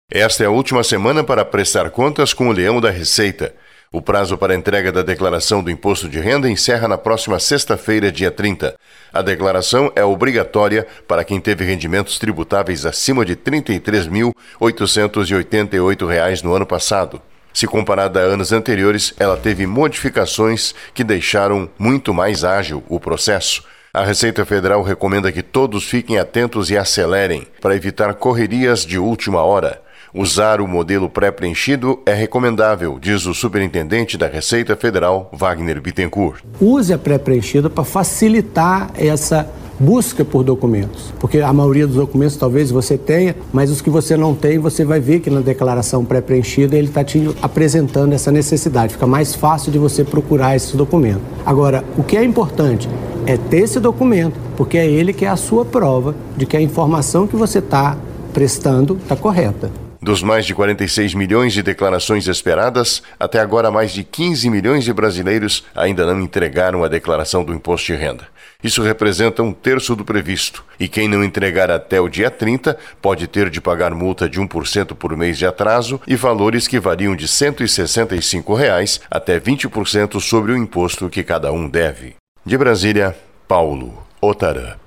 Esta é a última semana para prestar contas com o Leão da Receita. O prazo para entrega da declaração do imposto de renda encerra na próxima sexta-feira, dia 30. A declaração é obrigatória para quem teve rendimentos tributáveis acima de R$ 33.888 no ano passado. Se comparada a anos anteriores, ela teve modificações que deixaram muito mais ágil o processo. A Receita Federal recomenda que todos fiquem atentos e acelerem para evitar correrias de última hora. Usar o modelo pré-preenchido é recomendável, diz o superintendente da Receita Federal, Wagner Bittencourt. Use a pré-preenchida para facilitar essa busca por documentos, porque a maioria dos documentos talvez você tenha, mas os que você não tem, você vai ver que na declaração pré-preenchida ele está te apresentando essa necessidade, fica mais fácil de você procurar esse documento. Agora, o que é importante é ter esse documento, porque é ele que é a sua prova de que a informação que você está prestando está correta. Dos mais de 46 milhões de declarações esperadas, até agora mais de 15 milhões de brasileiros ainda não entregaram a declaração do imposto de renda. Isso representa 1/3 do previsto. E quem não entregar até o dia 30 pode ter de pagar multa de 1% por mês de atraso e valores que variam de R$ 165 até 20% sobre o imposto que cada um deve. De Brasília, Paulo Otarã.